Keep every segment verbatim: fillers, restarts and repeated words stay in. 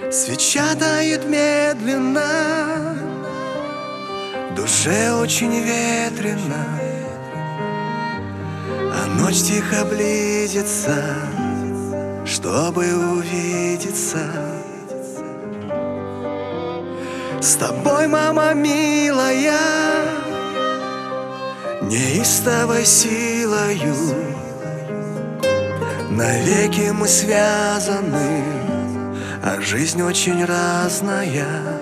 Свеча тает медленно, в душе очень ветрено, а ночь тихо близится, чтобы увидеться с тобой, мама милая, неистовой силою. Навеки мы связаны, а жизнь очень разная,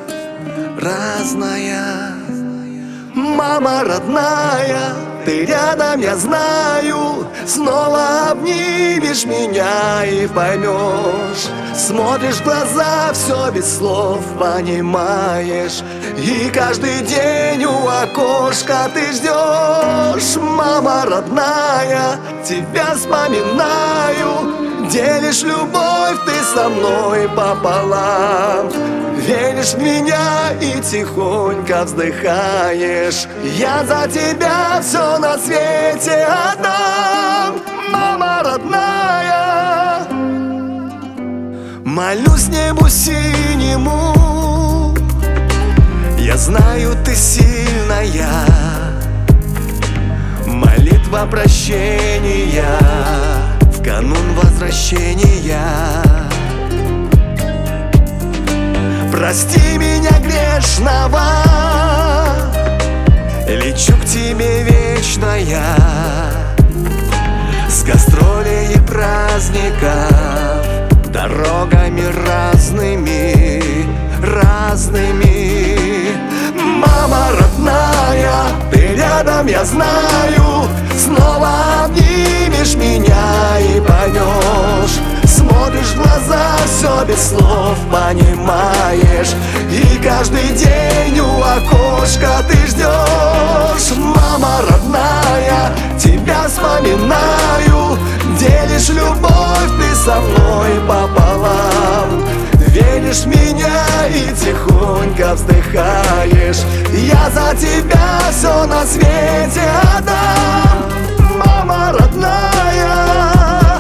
разная. Мама родная, ты рядом, я знаю. Снова обнимешь меня и поймешь. Смотришь в глаза, все без слов понимаешь. И каждый день у окошка ты ждешь. Мама родная, тебя вспоминаю. Делишь любовь ты со мной пополам. Веришь в меня и тихонько вздыхаешь. Я за тебя все на свете отдам, мама родная. Молюсь небу синему, я знаю, ты сильная. Молитва прощения в канун возвращения. Прости меня грешного, лечу к тебе вечно я. С гастролей и праздников, дорогами разными, разными. Мама родная, ты рядом, я знаю. Снова обнимешь меня и поймешь. Смотришь в глаза, все без слов понимаешь. И каждый день у окошка ты ждешь. Мама родная, тебя вспоминаю. Делишь любовь ты со мной пополам. Веришь в меня и тихонько вздыхаешь. Я за тебя все на свете отдам, мама родная.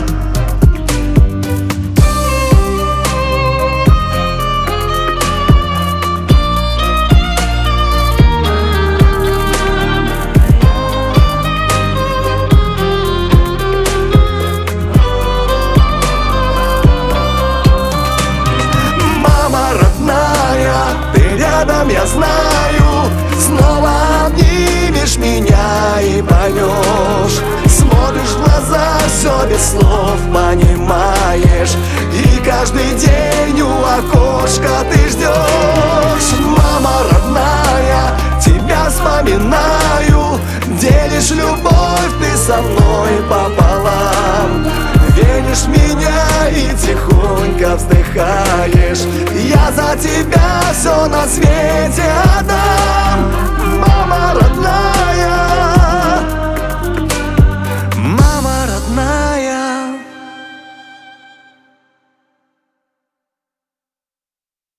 Я знаю, снова обнимешь меня и поймешь. Смотришь в глаза, все без слов понимаешь. И каждый день у окошка ты ждешь. Мама родная, тебя вспоминаю. Делишь любовь ты со мной пополам. Веришь в меня и тихонько вздыхаешь. Я за тебя все на свете отдам,